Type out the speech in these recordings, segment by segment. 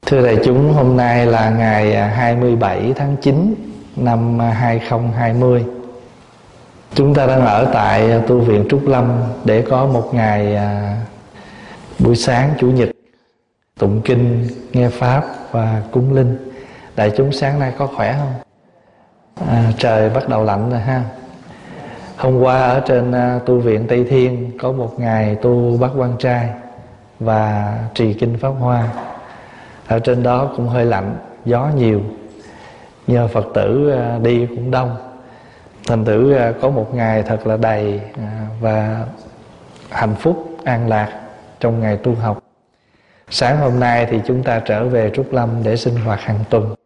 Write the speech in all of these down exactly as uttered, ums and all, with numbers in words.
Thưa đại chúng, hôm nay là ngày hai mươi bảy tháng chín năm hai không hai không. Chúng ta đang ở tại tu viện Trúc Lâm để có một ngày à, buổi sáng Chủ nhật tụng kinh, nghe pháp và cúng linh. Đại chúng sáng nay có khỏe không? À, trời bắt đầu lạnh rồi ha. Hôm qua ở trên à, tu viện Tây Thiên có một ngày tu Bát Quan Trai và trì kinh Pháp Hoa. Ở trên đó cũng hơi lạnh, gió nhiều, nhờ Phật tử đi cũng đông, thành thử có một ngày thật là đầy và hạnh phúc, an lạc trong ngày tu học. Sáng hôm nay thì chúng ta trở về Trúc Lâm để sinh hoạt hàng tuần.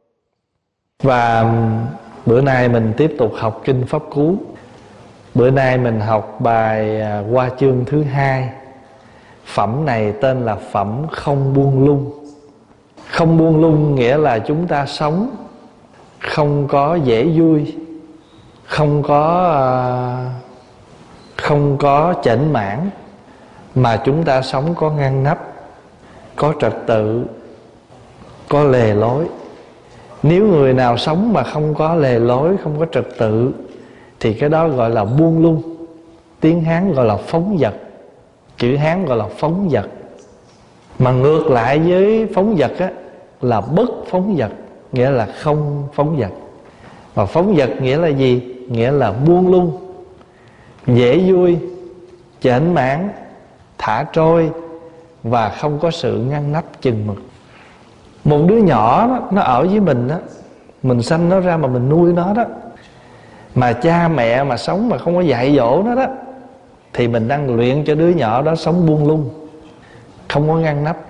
Và bữa nay mình tiếp tục học kinh Pháp Cú. Bữa nay mình học bài Hoa chương thứ hai. Phẩm này tên là phẩm không buông lung. Không buông lung nghĩa là chúng ta sống không có dễ vui, không có không có chểnh mãn, mà chúng ta sống có ngăn nắp, có trật tự, có lề lối. Nếu người nào sống mà không có lề lối, không có trật tự thì cái đó gọi là buông lung. Tiếng Hán gọi là phóng dật. Chữ Hán gọi là phóng dật. Mà ngược lại với phóng dật á, là bất phóng dật, nghĩa là không phóng dật. Và phóng dật nghĩa là gì? Nghĩa là buông lung, dễ vui, chểnh mãn, thả trôi và không có sự ngăn nắp chừng mực. Một đứa nhỏ đó, nó ở với mình đó, mình sanh nó ra mà mình nuôi nó đó, mà cha mẹ mà sống mà không có dạy dỗ nó đó, thì mình đang luyện cho đứa nhỏ đó sống buông lung, không có ngăn nắp.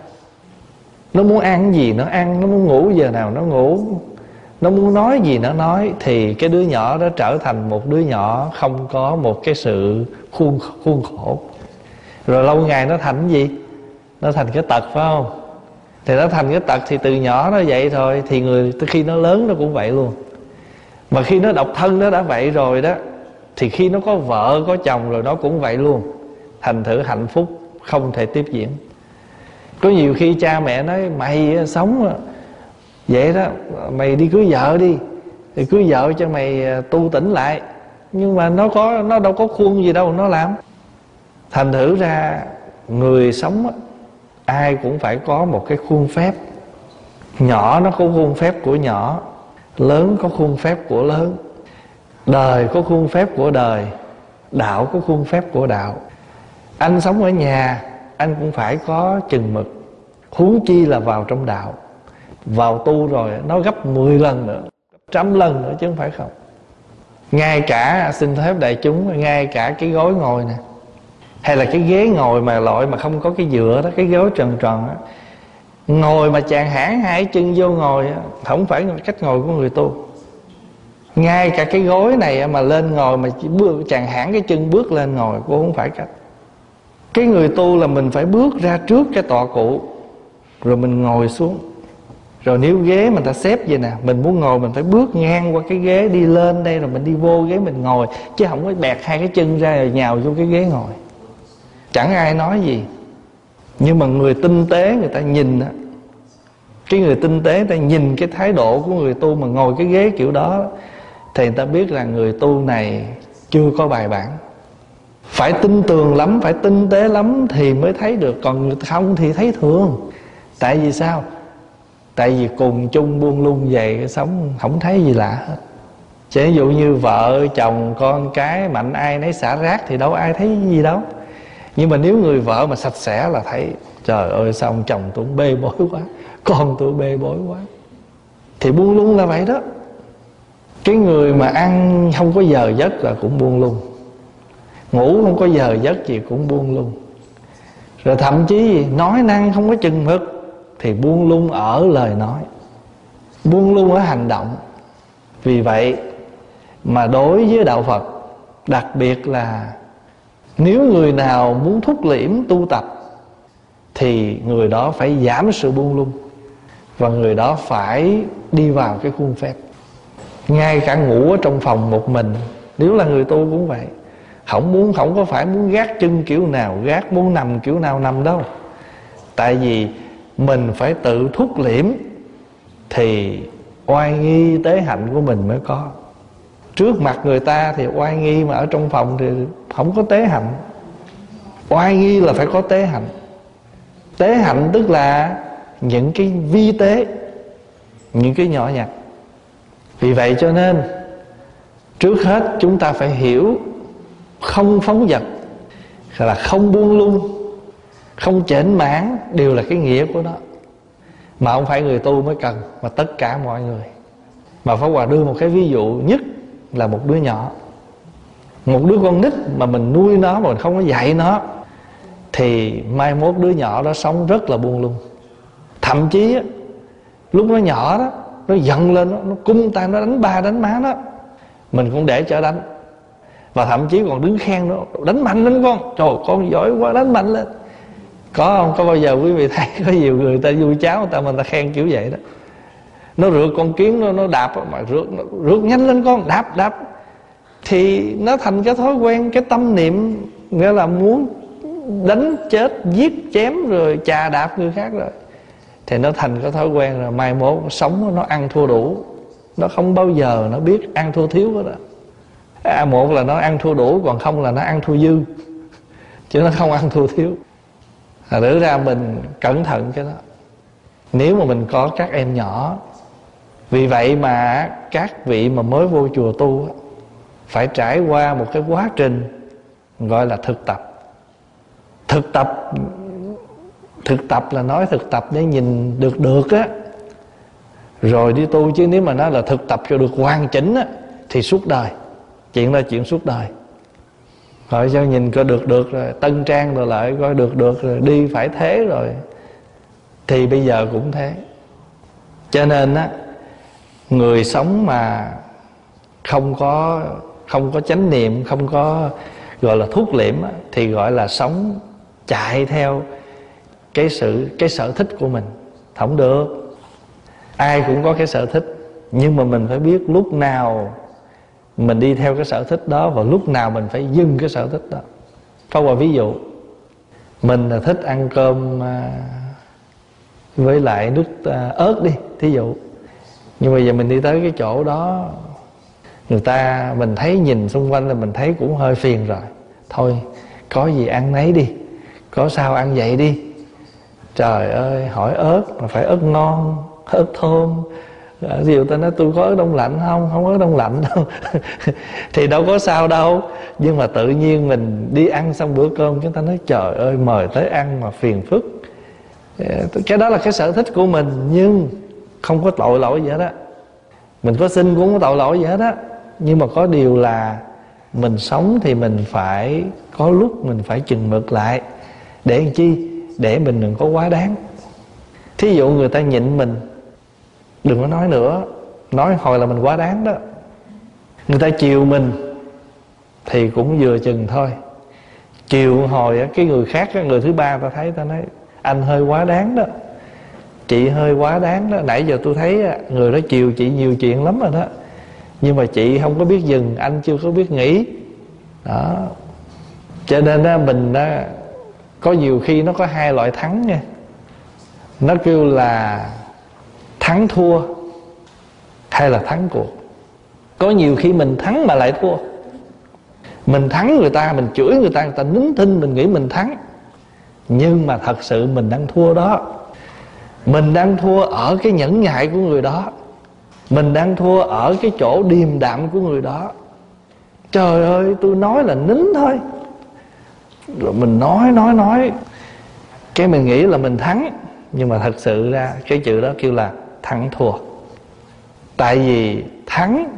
Nó muốn ăn gì nó ăn, nó muốn ngủ giờ nào nó ngủ, nó muốn nói gì nó nói. Thì cái đứa nhỏ đó trở thành một đứa nhỏ không có một cái sự khuôn, khuôn khổ. Rồi lâu ngày nó thành cái gì? Nó thành cái tật, phải không? Thì nó thành cái tật thì từ nhỏ nó vậy thôi, thì người khi nó lớn nó cũng vậy luôn. Mà khi nó độc thân nó đã vậy rồi đó, thì khi nó có vợ có chồng rồi nó cũng vậy luôn. Thành thử hạnh phúc không thể tiếp diễn. Có nhiều khi cha mẹ nói mày sống vậy đó, mày đi cưới vợ đi, thì cưới vợ cho mày tu tỉnh lại. Nhưng mà nó có nó đâu có khuôn gì đâu nó làm. Thành thử ra người sống ai cũng phải có một cái khuôn phép. Nhỏ nó có khuôn phép của nhỏ, lớn có khuôn phép của lớn, đời có khuôn phép của đời, đạo có khuôn phép của đạo. Anh sống ở nhà anh cũng phải có chừng mực, huống chi là vào trong đạo. Vào tu rồi nó gấp mười lần nữa, gấp trăm lần nữa chứ không phải không. Ngay cả, xin phép đại chúng, ngay cả cái gối ngồi nè, hay là cái ghế ngồi mà loại mà không có cái dựa đó, cái gối tròn tròn á, ngồi mà chàng hãng hai chân vô ngồi á, không phải cách ngồi của người tu. Ngay cả cái gối này mà lên ngồi mà chỉ bước, chàng hãng cái chân bước lên ngồi cũng không phải cách. Cái người tu là mình phải bước ra trước cái tọa cụ, rồi mình ngồi xuống. Rồi nếu ghế mình ta xếp vậy nè, mình muốn ngồi mình phải bước ngang qua cái ghế, đi lên đây rồi mình đi vô ghế mình ngồi, chứ không có bẹt hai cái chân ra rồi nhào vô cái ghế ngồi. Chẳng ai nói gì. Nhưng mà người tinh tế người ta nhìn á, cái người tinh tế người ta nhìn cái thái độ của người tu mà ngồi cái ghế kiểu đó, thì người ta biết là người tu này chưa có bài bản. Phải tinh tường lắm, phải tinh tế lắm thì mới thấy được. Còn không thì thấy thường. Tại vì sao? Tại vì cùng chung buông lung vậy, sống không thấy gì lạ hết. Chứ ví dụ như vợ, chồng, con cái mạnh ai nấy xả rác thì đâu ai thấy gì đâu. Nhưng mà nếu người vợ mà sạch sẽ là thấy, trời ơi sao ông chồng tôi bê bối quá, con tôi bê bối quá. Thì buông lung là vậy đó. Cái người mà ăn không có giờ giấc là cũng buông lung, ngủ không có giờ giấc gì cũng buông lung. Rồi thậm chí gì, nói năng không có chừng mực thì buông lung ở lời nói, buông lung ở hành động. Vì vậy mà đối với đạo Phật, đặc biệt là nếu người nào muốn thúc liễm tu tập thì người đó phải giảm sự buông lung, và người đó phải đi vào cái khuôn phép. Ngay cả ngủ ở trong phòng một mình, nếu là người tu cũng vậy. Không muốn, không có phải muốn gác chân kiểu nào gác, muốn nằm kiểu nào nằm đâu. Tại vì mình phải tự thúc liễm thì oai nghi tế hạnh của mình mới có. Trước mặt người ta thì oai nghi, mà ở trong phòng thì không có tế hạnh. Oai nghi là phải có tế hạnh. Tế hạnh tức là những cái vi tế, những cái nhỏ nhặt. Vì vậy cho nên trước hết chúng ta phải hiểu không phóng dật, là không buông lung, không chểnh mãn, đều là cái nghĩa của nó. Mà không phải người tu mới cần, mà tất cả mọi người. Mà Pháp Hòa đưa một cái ví dụ nhất là một đứa nhỏ. Một đứa con nít mà mình nuôi nó mà mình không có dạy nó, thì mai mốt đứa nhỏ đó sống rất là buông lung. Thậm chí á, lúc nó nhỏ đó, nó giận lên, nó, nó cung tay, nó đánh ba đánh má nó, mình cũng để cho đánh. Và thậm chí còn đứng khen nó, đánh mạnh lên con, trời con giỏi quá, đánh mạnh lên. Có không? Có bao giờ quý vị thấy có nhiều người ta vui cháu người ta mà người ta khen kiểu vậy đó. Nó rượt con kiến, nó, nó đạp mà rượt, nó, rượt nhanh lên con, đạp đạp. Thì nó thành cái thói quen, cái tâm niệm, nghĩa là muốn đánh chết, giết, chém rồi chà đạp người khác rồi. Thì nó thành cái thói quen rồi, mai mốt nó sống nó ăn thua đủ. Nó không bao giờ nó biết ăn thua thiếu hết đó. À, một là nó ăn thua đủ, còn không là nó ăn thua dư, chứ nó không ăn thua thiếu. À, đỡ ra mình cẩn thận cái đó. Nếu mà mình có các em nhỏ. Vì vậy mà các vị mà mới vô chùa tu phải trải qua một cái quá trình gọi là thực tập. Thực tập Thực tập là nói thực tập để nhìn được được á, rồi đi tu. Chứ nếu mà nói là thực tập cho được hoàn chỉnh á, thì suốt đời. Chuyện đó chuyện suốt đời. Rồi cho nhìn coi được được rồi tân trang rồi lại coi được được rồi đi phải thế rồi. Thì bây giờ cũng thế. Cho nên á, người sống mà không có không có chánh niệm, không có gọi là thúc liễm á, thì gọi là sống chạy theo cái sự cái sở thích của mình. Không được. Ai cũng có cái sở thích, nhưng mà mình phải biết lúc nào mình đi theo cái sở thích đó, và lúc nào mình phải dừng cái sở thích đó. Có một ví dụ, mình là thích ăn cơm với lại nước ớt đi, thí dụ. Nhưng mà giờ mình đi tới cái chỗ đó, người ta, mình thấy nhìn xung quanh là mình thấy cũng hơi phiền rồi. Thôi có gì ăn nấy đi, có sao ăn vậy đi. Trời ơi, hỏi ớt mà phải ớt ngon, ớt thơm. Ví dụ ta nói tôi có ớt đông lạnh không? Không có ớt đông lạnh đâu. Thì đâu có sao đâu. Nhưng mà tự nhiên mình đi ăn xong bữa cơm, chúng ta nói trời ơi, mời tới ăn mà phiền phức. Cái đó là cái sở thích của mình, nhưng không có tội lỗi gì hết á. Mình có xin cũng không có tội lỗi gì hết á. Nhưng mà có điều là mình sống thì mình phải có lúc mình phải chừng mực lại. Để làm chi? Để mình đừng có quá đáng. Thí dụ người ta nhịn mình, đừng có nói nữa. Nói hồi là mình quá đáng đó. Người ta chiều mình thì cũng vừa chừng thôi. Chiều hồi cái người khác, người thứ ba ta thấy, ta nói anh hơi quá đáng đó, chị hơi quá đáng đó. Nãy giờ tôi thấy người đó chiều chị nhiều chuyện lắm rồi đó, nhưng mà chị không có biết dừng, anh chưa có biết nghĩ đó. Cho nên đó, mình đó, có nhiều khi nó có hai loại thắng nha. Nó kêu là thắng thua hay là thắng cuộc. Có nhiều khi mình thắng mà lại thua. Mình thắng người ta, mình chửi người ta, người ta nín thinh, mình nghĩ mình thắng, nhưng mà thật sự mình đang thua đó. Mình đang thua ở cái nhẫn nhại của người đó. Mình đang thua ở cái chỗ điềm đạm của người đó. Trời ơi, tôi nói là nín thôi, rồi mình nói nói nói cái mình nghĩ là mình thắng, nhưng mà thật sự ra cái chữ đó kêu là thắng thua. Tại vì thắng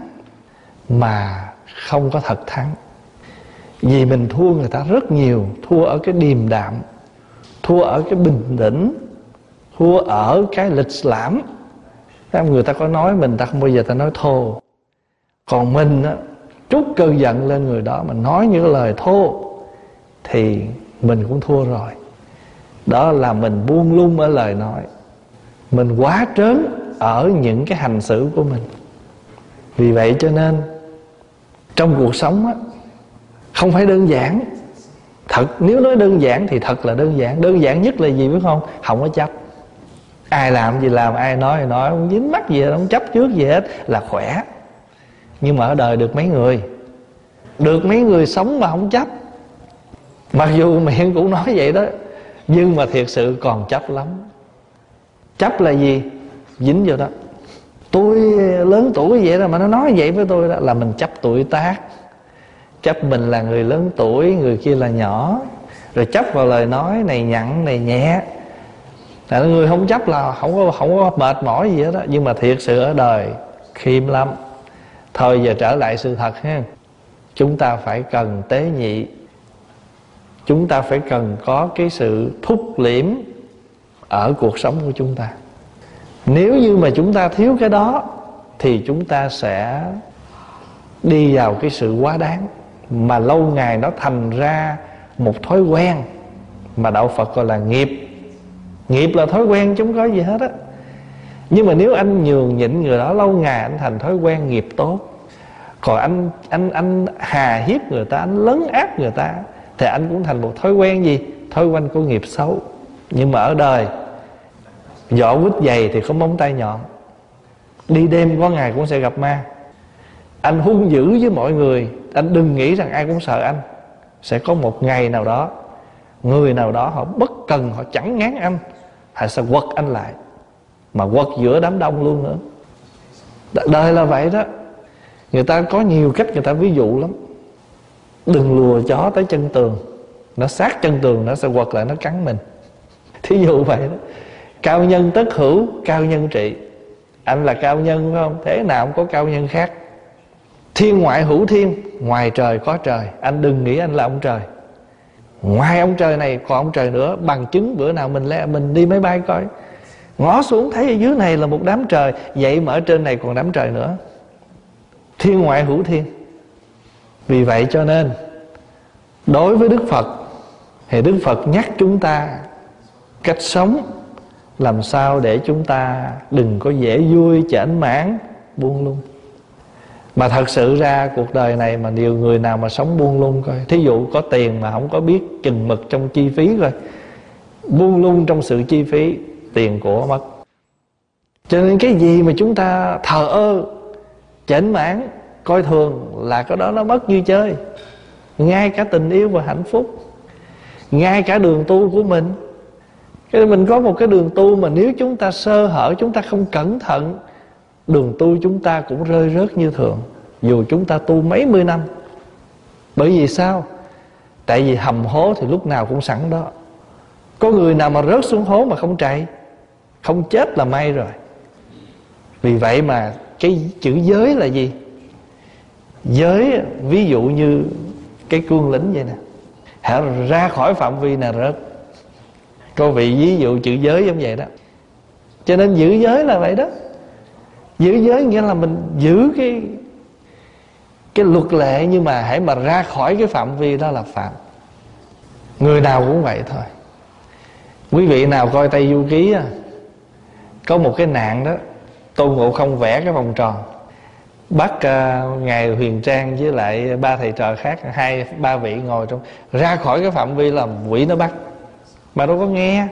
mà không có thật thắng. Vì mình thua người ta rất nhiều. Thua ở cái điềm đạm, thua ở cái bình tĩnh, thua ở cái lịch lãm. Người ta có nói mình, ta không bao giờ ta nói thô. Còn mình á, trút cơn giận lên người đó, mình nói những lời thô, thì mình cũng thua rồi. Đó là mình buông lung ở lời nói, mình quá trớn ở những cái hành xử của mình. Vì vậy cho nên trong cuộc sống á, không phải đơn giản. Thật, nếu nói đơn giản thì thật là đơn giản. Đơn giản nhất là gì biết không? Không có chấp. Ai làm gì làm, ai nói thì nói, không dính mắc gì hết, không chấp trước gì hết, là khỏe. Nhưng mà ở đời được mấy người, được mấy người sống mà không chấp. Mặc dù miệng cũng nói vậy đó, nhưng mà thiệt sự còn chấp lắm. Chấp là gì? Dính vô đó. Tôi lớn tuổi vậy đó mà nó nói vậy với tôi đó, là mình chấp tuổi tác. Chấp mình là người lớn tuổi, người kia là nhỏ. Rồi chấp vào lời nói này nặng này nhẹ. Là người không chấp là không có, không có mệt mỏi gì hết đó. Nhưng mà thiệt sự ở đời khiêm lắm. Thôi giờ trở lại sự thật ha. Chúng ta phải cần tế nhị. Chúng ta phải cần có cái sự thúc liễm ở cuộc sống của chúng ta. Nếu như mà chúng ta thiếu cái đó thì chúng ta sẽ đi vào cái sự quá đáng, mà lâu ngày nó thành ra một thói quen mà đạo Phật gọi là nghiệp. Nghiệp là thói quen chứ không có gì hết á. Nhưng mà nếu anh nhường nhịn người đó lâu ngày, anh thành thói quen nghiệp tốt. Còn anh anh anh hà hiếp người ta, anh lấn áp người ta, thì anh cũng thành một thói quen gì? Thói quen của nghiệp xấu. Nhưng mà ở đời, vỏ quýt dày thì có móng tay nhọn. Đi đêm có ngày cũng sẽ gặp ma. Anh hung dữ với mọi người, anh đừng nghĩ rằng ai cũng sợ anh. Sẽ có một ngày nào đó, người nào đó họ bất cần, họ chẳng ngán anh, họ sẽ quật anh lại, mà quật giữa đám đông luôn nữa. Đời là vậy đó. Người ta có nhiều cách người ta ví dụ lắm. Đừng lùa chó tới chân tường, nó sát chân tường nó sẽ quật lại, nó cắn mình. Thí dụ vậy đó. Cao nhân tất hữu, cao nhân trị. Anh là cao nhân phải không? Thế nào cũng có cao nhân khác. Thiên ngoại hữu thiên, ngoài trời có trời. Anh đừng nghĩ anh là ông trời. Ngoài ông trời này còn ông trời nữa. Bằng chứng bữa nào mình lẽ mình đi máy bay coi, ngó xuống thấy ở dưới này là một đám trời, vậy mà ở trên này còn đám trời nữa. Thiên ngoại hữu thiên. Vì vậy cho nên đối với Đức Phật thì Đức Phật nhắc chúng ta cách sống làm sao để chúng ta đừng có dễ vui, chểnh mãn, buông lung. Mà thật sự ra cuộc đời này mà nhiều người nào mà sống buông lung coi. Thí dụ có tiền mà không có biết chừng mực trong chi phí coi. Buông lung trong sự chi phí, tiền của mất. Cho nên cái gì mà chúng ta thờ ơ, chểnh mãn, coi thường là cái đó nó mất như chơi. Ngay cả tình yêu và hạnh phúc, ngay cả đường tu của mình. Cái mình có một cái đường tu mà nếu chúng ta sơ hở, chúng ta không cẩn thận, đường tu chúng ta cũng rơi rớt như thường, dù chúng ta tu mấy mươi năm. Bởi vì sao? Tại vì hầm hố thì lúc nào cũng sẵn đó. Có người nào mà rớt xuống hố mà không chạy, không chết là may rồi. Vì vậy mà cái chữ giới là gì? Giới ví dụ như cái cương lĩnh vậy nè, hãy ra khỏi phạm vi này rớt. Có vị ví dụ chữ giới giống vậy đó. Cho nên giữ giới là vậy đó. Giữ giới nghĩa là mình giữ cái cái luật lệ, nhưng mà hãy mà ra khỏi cái phạm vi đó là phạm. Người nào cũng vậy thôi. Quý vị nào coi Tây Du Ký á, có một cái nạn đó, Tôn Ngộ Không vẽ cái vòng tròn, bắt uh, ngài Huyền Trang với lại ba thầy trò khác, hai ba vị ngồi trong, ra khỏi cái phạm vi là quỷ nó bắt, mà đâu có nghe.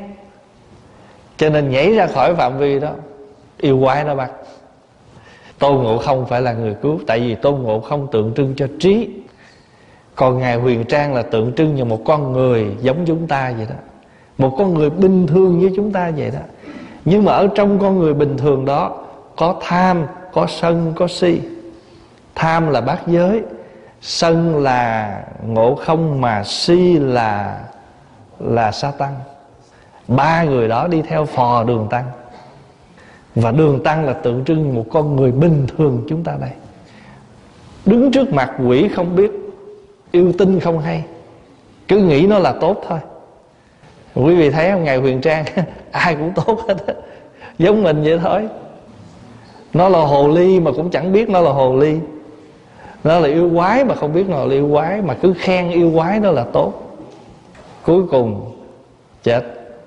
Cho nên nhảy ra khỏi phạm vi đó, yêu quái nó bắt. Tôn Ngộ Không phải là người cứu, tại vì Tôn Ngộ Không tượng trưng cho trí, còn ngài Huyền Trang là tượng trưng như một con người giống chúng ta vậy đó, một con người bình thường như chúng ta vậy đó. Nhưng mà ở trong con người bình thường đó có tham, có sân, có si. Tham là bát giới, sân là Ngộ Không, mà si là là sa tăng. Ba người đó đi theo phò Đường Tăng. Và Đường Tăng là tượng trưng một con người bình thường chúng ta đây, đứng trước mặt quỷ không biết, yêu tinh không hay, cứ nghĩ nó là tốt thôi. Quý vị thấy không, ngài Huyền Trang ai cũng tốt hết á, giống mình vậy thôi. Nó là hồ ly mà cũng chẳng biết nó là hồ ly. Nó là yêu quái mà không biết nó là yêu quái, mà cứ khen yêu quái nó là tốt, cuối cùng chết.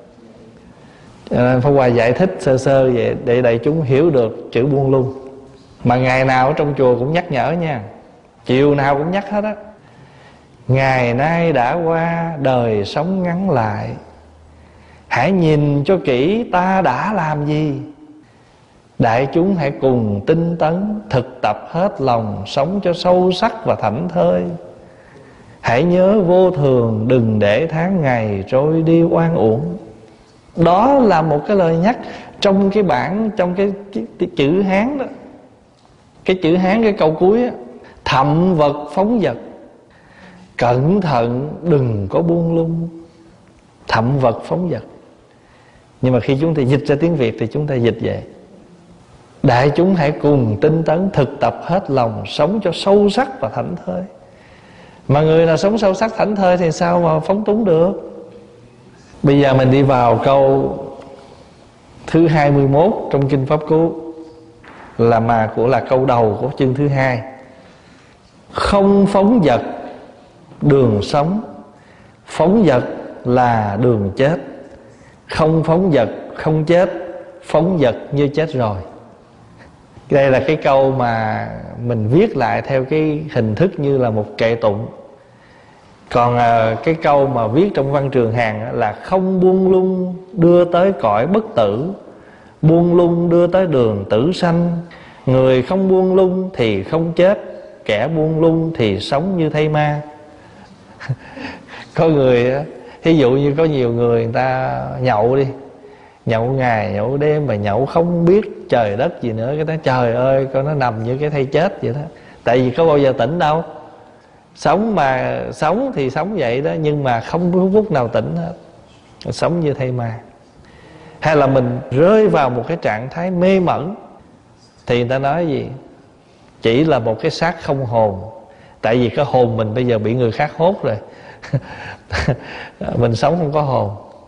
Cho nên Pháp Hòa giải thích sơ sơ vậy để đại chúng hiểu được chữ buông lung. Mà ngày nào ở trong chùa cũng nhắc nhở nha, chiều nào cũng nhắc hết á. Ngày nay đã qua, đời sống ngắn lại, Hãy nhìn cho kỹ ta đã làm gì. Đại chúng hãy cùng tinh tấn, thực tập hết lòng, sống cho sâu sắc và thảnh thơi. Hãy nhớ vô thường, đừng để tháng ngày trôi đi oan uổng. Đó là một cái lời nhắc trong cái bản, trong cái, cái, cái chữ Hán đó. Cái chữ Hán, cái câu cuối á, thậm vật phóng vật. Cẩn thận đừng có buông lung. Thậm vật phóng vật. Nhưng mà khi chúng ta dịch ra tiếng Việt thì chúng ta dịch vậy: đại chúng hãy cùng tinh tấn, thực tập hết lòng, sống cho sâu sắc và thảnh thơi. Mà người nào sống sâu sắc thảnh thơi thì sao mà phóng túng được? Bây giờ mình đi vào câu thứ hai mươi mốt trong Kinh Pháp Cú, là mà của là câu đầu của chương thứ hai. Không phóng dật đường sống. Phóng dật là đường chết. Không phóng dật không chết, phóng dật như chết rồi. Đây là cái câu mà mình viết lại theo cái hình thức như là một kệ tụng. Còn à, cái câu mà viết trong văn Trường Hàn là không buông lung đưa tới cõi bất tử, buông lung đưa tới đường tử sanh. Người không buông lung thì không chết, kẻ buông lung thì sống như thây ma. Có người, thí dụ như có nhiều người người ta nhậu đi, nhậu ngày nhậu đêm mà nhậu không biết trời đất gì nữa, cái đó trời ơi coi nó nằm như cái thây chết vậy đó. Tại vì có bao giờ tỉnh đâu. Sống mà sống thì sống vậy đó, nhưng mà không phút nào tỉnh hết, sống như thây ma. Hay là mình rơi vào một cái trạng thái mê mẩn thì người ta nói gì? Chỉ là một cái xác không hồn. Tại vì cái hồn mình bây giờ bị người khác hốt rồi. Mình sống không có hồn.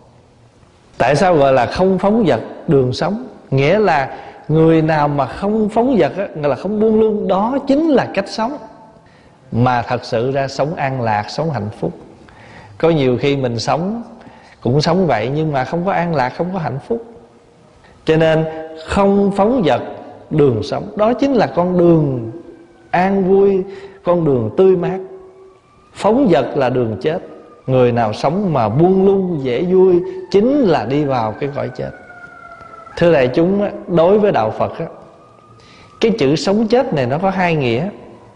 Tại sao gọi là không phóng dật đường sống? Nghĩa là người nào mà không phóng dật á, nghĩa là không buông lung, đó chính là cách sống mà thật sự ra sống an lạc, sống hạnh phúc. Có nhiều khi mình sống cũng sống vậy, nhưng mà không có an lạc, không có hạnh phúc. Cho nên không phóng dật đường sống, đó chính là con đường an vui, con đường tươi mát. Phóng dật là đường chết. Người nào sống mà buông lung dễ vui chính là đi vào cái cõi chết. Thưa đại chúng, đối với đạo Phật, cái chữ sống chết này nó có hai nghĩa.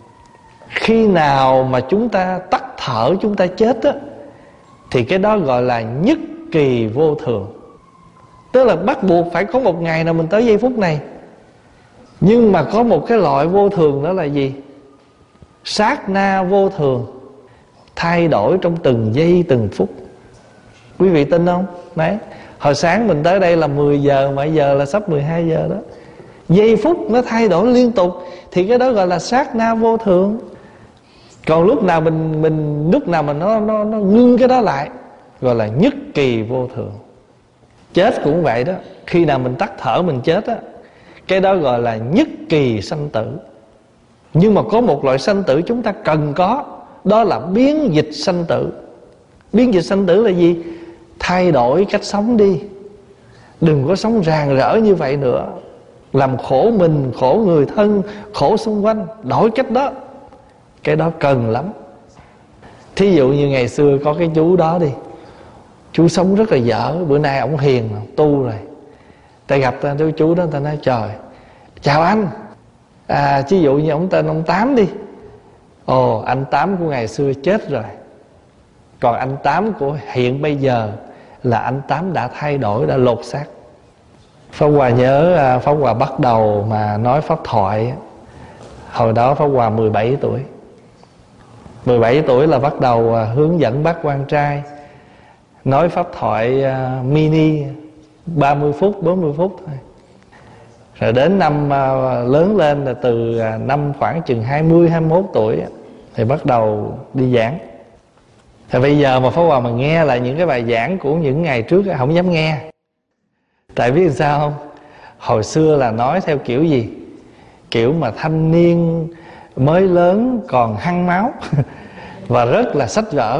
Khi nào mà chúng ta tắt thở, chúng ta chết á, thì cái đó gọi là nhất kỳ vô thường. Tức là bắt buộc phải có một ngày nào mình tới giây phút này. Nhưng mà có một cái loại vô thường, đó là gì? Sát na vô thường, thay đổi trong từng giây từng phút. Quý vị tin không? Đấy, hồi sáng mình tới đây là mười giờ, mà giờ là sắp mười hai giờ đó. Giây phút nó thay đổi liên tục, thì cái đó gọi là sát na vô thường. Còn lúc nào mình mình lúc nào mà nó nó nó ngưng cái đó lại, gọi là nhất kỳ vô thường. Chết cũng vậy đó. Khi nào mình tắt thở mình chết á, cái đó gọi là nhất kỳ sanh tử. Nhưng mà có một loại sanh tử chúng ta cần có, đó là biến dịch sanh tử. Biến dịch sanh tử là gì? Thay đổi cách sống đi. Đừng có sống ràng rỡ như vậy nữa, làm khổ mình, khổ người thân, khổ xung quanh. Đổi cách đó. Cái đó cần lắm. Thí dụ như ngày xưa có cái chú đó đi, chú sống rất là dở. Bữa nay ổng hiền, tu rồi. Ta gặp ta, chú đó, ta nói trời, chào anh. À, ví dụ như ổng tên ông Tám đi. Ồ, anh Tám của ngày xưa chết rồi. Còn anh Tám của hiện bây giờ là anh Tám đã thay đổi, đã lột xác. Pháp Hòa nhớ Pháp Hòa bắt đầu mà nói pháp thoại, hồi đó Pháp Hòa mười bảy tuổi. Mười bảy tuổi là bắt đầu hướng dẫn bác quan trai nói pháp thoại mini ba mươi phút, bốn mươi phút thôi. Rồi đến năm lớn lên là từ năm khoảng chừng hai mươi, hai mươi mốt tuổi thì bắt đầu đi giảng. Thì bây giờ mà Pháp Hòa mà nghe lại những cái bài giảng của những ngày trước không dám nghe. Tại biết sao không? Hồi xưa là nói theo kiểu gì? Kiểu mà thanh niên mới lớn còn hăng máu và rất là sách vở.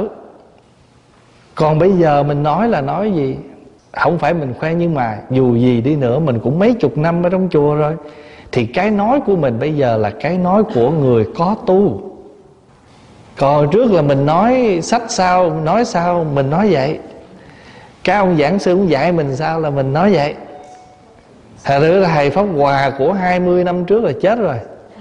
Còn bây giờ mình nói là nói gì? Không phải mình khoe, nhưng mà dù gì đi nữa mình cũng mấy chục năm ở trong chùa rồi. Thì cái nói của mình bây giờ là cái nói của người có tu. Còn trước là mình nói sách sao, nói sao mình nói vậy. Cái ông giảng sư cũng dạy mình sao là mình nói vậy. Thật ra là thầy Pháp Hòa của hai mươi năm trước là chết rồi,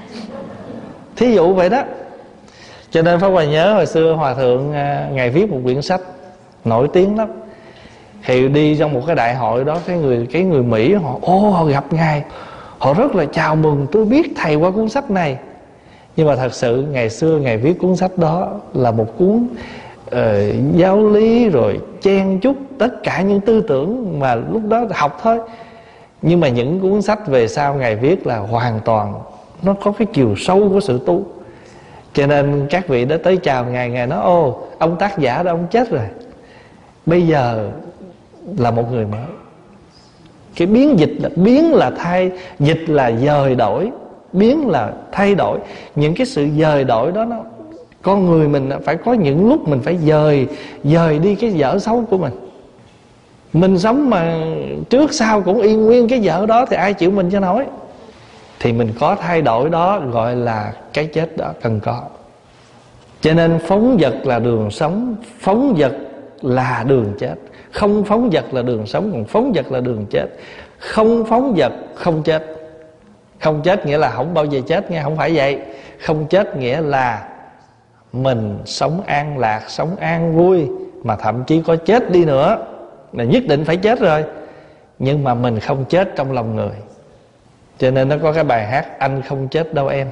thí dụ vậy đó. Cho nên Pháp Hòa nhớ hồi xưa Hòa Thượng Ngài viết một quyển sách nổi tiếng lắm. Thì đi trong một cái đại hội đó, cái người cái người Mỹ họ ô họ gặp Ngài, họ rất là chào mừng, tôi biết thầy qua cuốn sách này. Nhưng mà thật sự ngày xưa Ngài viết cuốn sách đó là một cuốn uh, giáo lý rồi chen chúc tất cả những tư tưởng mà lúc đó học thôi. Nhưng mà những cuốn sách về sau Ngài viết là hoàn toàn nó có cái chiều sâu của sự tu. Cho nên các vị đã tới chào Ngài, Ngài nói ô ông tác giả đó ông chết rồi, bây giờ là một người mới. Cái biến dịch là biến là thay, dịch là dời đổi, biến là thay đổi. Những cái sự dời đổi đó nó, con người mình phải có những lúc mình phải dời dời đi cái dở xấu của mình. Mình sống mà trước sau cũng y nguyên cái dở đó thì ai chịu mình cho nổi. Thì mình có thay đổi đó, gọi là cái chết đó cần có. Cho nên phóng dật là đường sống, phóng dật là đường chết. Không phóng dật là đường sống, còn phóng dật là đường chết. Không phóng dật không chết. Không chết nghĩa là không bao giờ chết nghe, không phải vậy. Không chết nghĩa là mình sống an lạc, sống an vui, mà thậm chí có chết đi nữa là nhất định phải chết rồi, nhưng mà mình không chết trong lòng người. Cho nên nó có cái bài hát Anh không chết đâu em.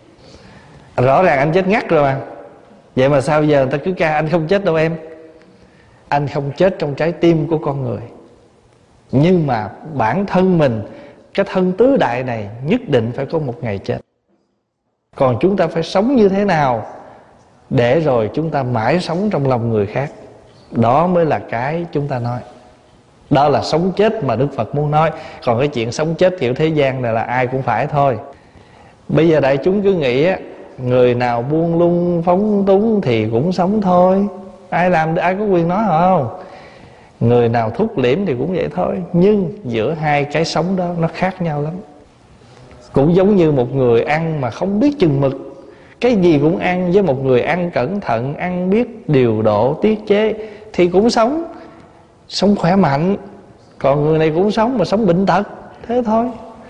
Rõ ràng anh chết ngắt rồi mà, vậy mà sao giờ người ta cứ ca anh không chết đâu em. Anh không chết trong trái tim của con người, nhưng mà bản thân mình, cái thân tứ đại này nhất định phải có một ngày chết. Còn chúng ta phải sống như thế nào để rồi chúng ta mãi sống trong lòng người khác, đó mới là cái chúng ta nói. Đó là sống chết mà Đức Phật muốn nói. Còn cái chuyện sống chết kiểu thế gian này là ai cũng phải thôi. Bây giờ đại chúng cứ nghĩ á, người nào buông lung phóng túng thì cũng sống thôi. Ai làm ai có quyền nói họ không? Người nào thúc liễm thì cũng vậy thôi. Nhưng giữa hai cái sống đó nó khác nhau lắm. Cũng giống như một người ăn mà không biết chừng mực, cái gì cũng ăn, với một người ăn cẩn thận, ăn biết điều độ tiết chế thì cũng sống, sống khỏe mạnh. Còn người này cũng sống mà sống bệnh tật, thế thôi.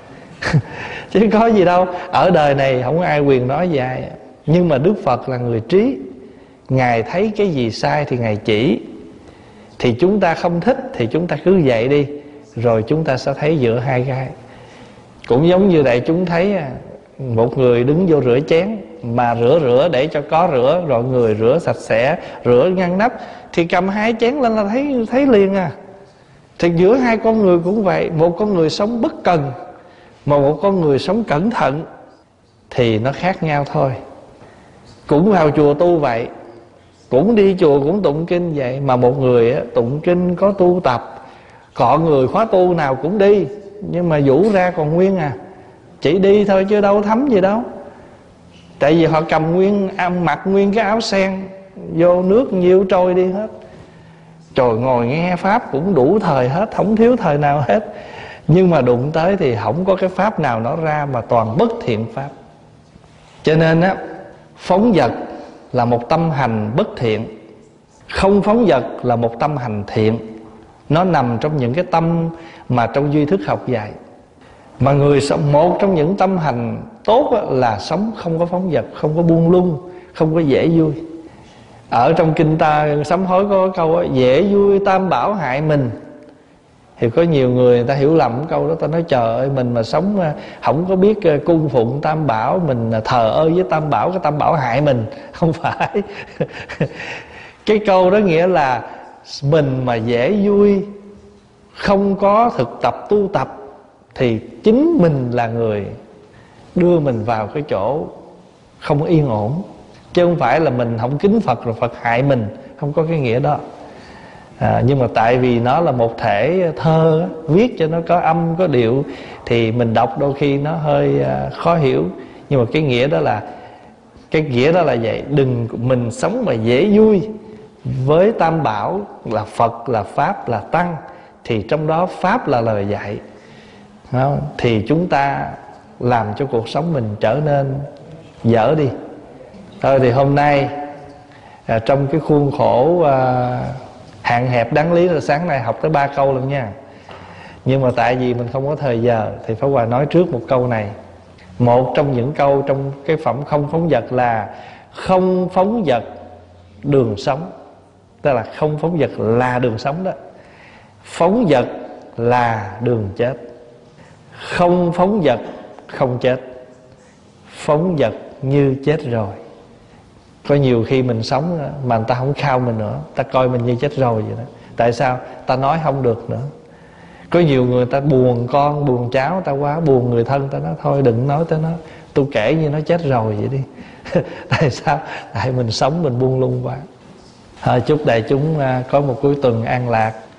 Chứ có gì đâu. Ở đời này không có ai quyền nói về ai. Nhưng mà Đức Phật là người trí, Ngài thấy cái gì sai thì Ngài chỉ. Thì chúng ta không thích thì chúng ta cứ dậy đi, rồi chúng ta sẽ thấy giữa hai cái. Cũng giống như đại chúng thấy một người đứng vô rửa chén, mà rửa rửa để cho có rửa, rồi người rửa sạch sẽ, rửa ngăn nắp, thì cầm hai chén lên là thấy thấy liền à. Thì giữa hai con người cũng vậy. Một con người sống bất cần, mà một con người sống cẩn thận, thì nó khác nhau thôi. Cũng vào chùa tu vậy, cũng đi chùa cũng tụng kinh vậy. Mà một người á, tụng kinh có tu tập, cọ người khóa tu nào cũng đi, nhưng mà vũ ra còn nguyên à. Chỉ đi thôi chứ đâu thấm gì đâu. Tại vì họ cầm nguyên, mặc nguyên cái áo sen, vô nước nhiêu trôi đi hết. Trời, ngồi nghe Pháp cũng đủ thời hết, không thiếu thời nào hết. Nhưng mà đụng tới thì không có cái Pháp nào nó ra, mà toàn bất thiện Pháp. Cho nên á, phóng dật là một tâm hành bất thiện, không phóng dật là một tâm hành thiện. Nó nằm trong những cái tâm mà trong duy thức học dạy. Mà người sống một trong những tâm hành tốt là sống không có phóng dật, không có buông lung, không có dễ vui. Ở trong kinh ta sám hối có câu đó, dễ vui tam bảo hại mình. Thì có nhiều người người ta hiểu lầm câu đó. Ta nói trời ơi, mình mà sống không có biết cung phụng tam bảo, mình thờ ơ với tam bảo, cái tam bảo hại mình. Không phải. Cái câu đó nghĩa là mình mà dễ vui, không có thực tập tu tập, thì chính mình là người đưa mình vào cái chỗ không yên ổn. Chứ không phải là mình không kính Phật rồi Phật hại mình, không có cái nghĩa đó. à, Nhưng mà tại vì nó là một thể thơ, viết cho nó có âm có điệu, thì mình đọc đôi khi nó hơi à, khó hiểu. Nhưng mà cái nghĩa đó là Cái nghĩa đó là vậy. Đừng mình sống mà dễ vui với tam bảo là Phật, là Pháp, là Tăng, thì trong đó Pháp là lời dạy, không? Thì chúng ta làm cho cuộc sống mình trở nên dở đi. Thôi thì hôm nay à, trong cái khuôn khổ à, Hạn hẹp đáng lý là sáng nay học tới ba câu lần nha. Nhưng mà tại vì mình không có thời giờ thì Pháp Hòa nói trước một câu này. Một trong những câu trong cái phẩm không phóng dật là không phóng dật đường sống. Tức là không phóng dật là đường sống đó. Phóng dật là đường chết. Không phóng dật không chết. Phóng dật như chết rồi. Có nhiều khi mình sống mà người ta không khao mình nữa, ta coi mình như chết rồi vậy đó. Tại sao? Ta nói không được nữa. Có nhiều người ta buồn con, buồn cháu, ta quá buồn người thân, ta nói thôi đừng nói tới nó, tôi kể như nó chết rồi vậy đi. Tại sao? Tại mình sống mình buông lung quá. À, chúc đại chúng có một cuối tuần an lạc.